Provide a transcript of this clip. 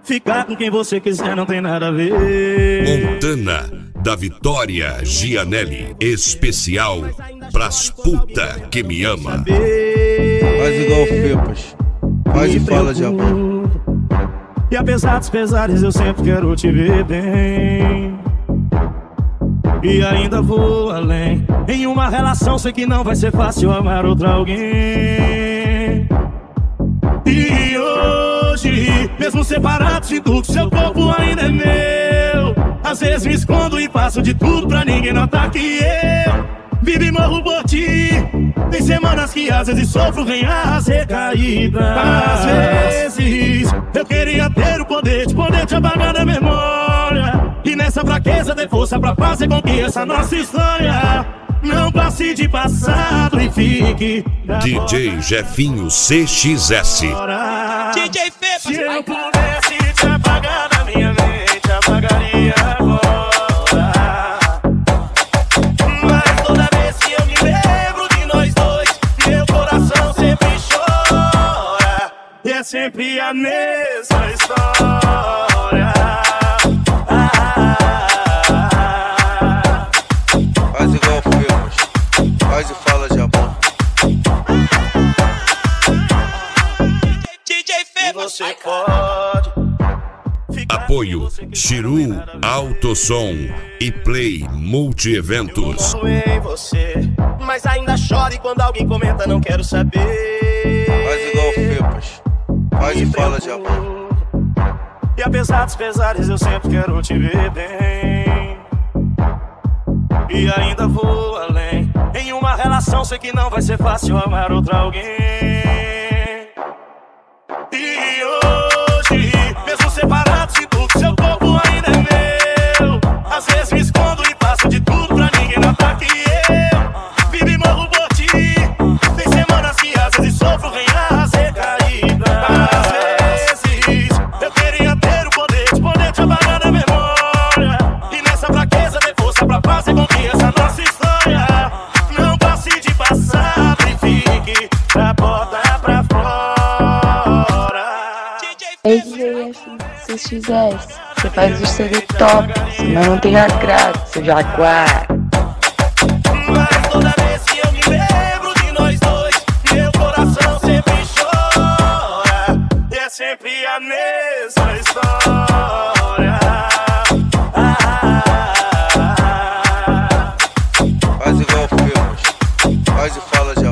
Ficar com quem você quiser não tem nada a ver. Montana da Vitória Gianelli, especial pras puta que me ama. Faz igual o Fepas, faz e fala de amor. E apesar dos pesares eu sempre quero te ver bem. E ainda vou além. Em uma relação sei que não vai ser fácil amar outra alguém. E hoje, mesmo separado, sinto que seu corpo ainda é meu. Às vezes me escondo e faço de tudo pra ninguém notar que eu vivo e morro por ti. Tem semanas que às vezes sofro, vem a recaída. Às vezes eu queria ter o poder de te apagar da memória. E nessa fraqueza ter força pra fazer com que essa nossa história não passe de passado e fique. DJ Jefinho CXS. DJ Fepas. Se eu pudesse te apagar da minha mente, apagaria agora. Mas toda vez que eu me lembro de nós dois, meu coração sempre chora. E é sempre a mesma história. Faz igual o Fepas, faz e fala de amor. DJ Fepas. Você pode Apoio Chiru Autosom e Play Multi-Eventos. em você, mas ainda chore quando alguém comenta não quero saber. Faz igual o Fepas, faz e fala de amor. E apesar dos pesares eu sempre quero te ver bem. E ainda vou além. Em uma relação sei que não vai ser fácil amar outra alguém. E hoje, mesmo separado, sinto que seu corpo ainda é meu. Às vezes me escondo e faço de tudo pra ninguém notar que eu vivo e morro por ti. Tem semanas que às vezes sofro, vem a recaída. Às vezes eu queria ter o poder de te apagar da memória. E nessa fraqueza ter força pra fazer com que essa nossa história não passe de passado e fique da porta pra fora. Ei, DJ CXS, você faz o CD top, senão não tem agrado, seu jaguar. Mas toda vez que eu me lembro de nós dois, meu coração sempre chora. E é sempre a mesma história. Faz igual o Fepas, faz e fala de amor.